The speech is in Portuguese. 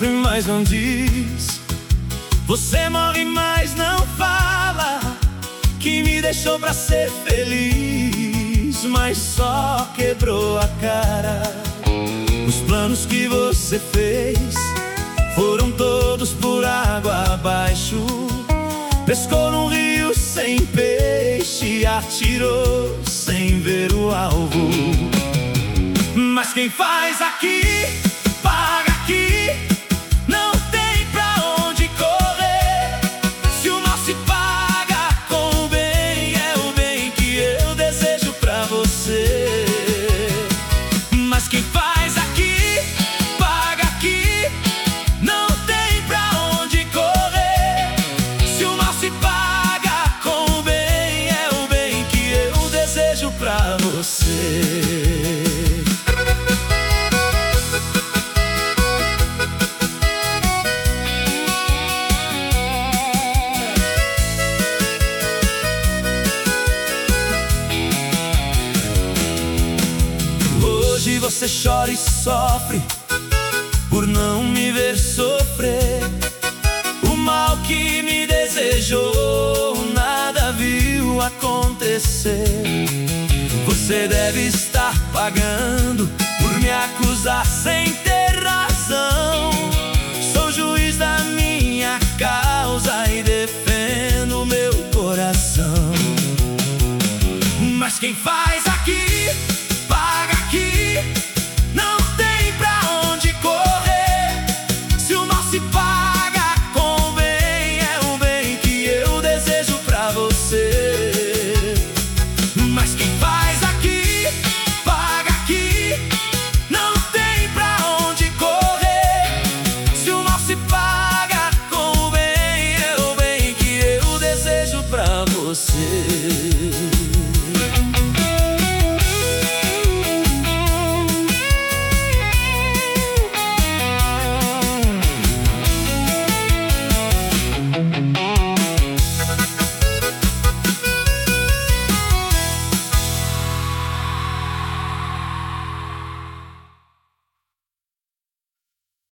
sofre, mas não diz. Você morre, mas não fala que me deixou pra ser feliz, mas só quebrou a cara. Os planos que você fez foram todos por água abaixo. Pescou num rio sem peixe, atirou sem ver o alvo. Mas quem faz aqui, paga aqui. Não tem pra onde correr. Se o mal se paga com o bem, é o bem que eu desejo pra você. Mas quem faz aqui, paga aqui. Não tem pra onde correr. Se o mal se paga com o bem, é o bem que eu desejo pra você. Hoje você chora e sofre por não me ver sofrer. O mal que me desejou nada viu acontecer. Você deve estar pagando por me acusar sem ter razão.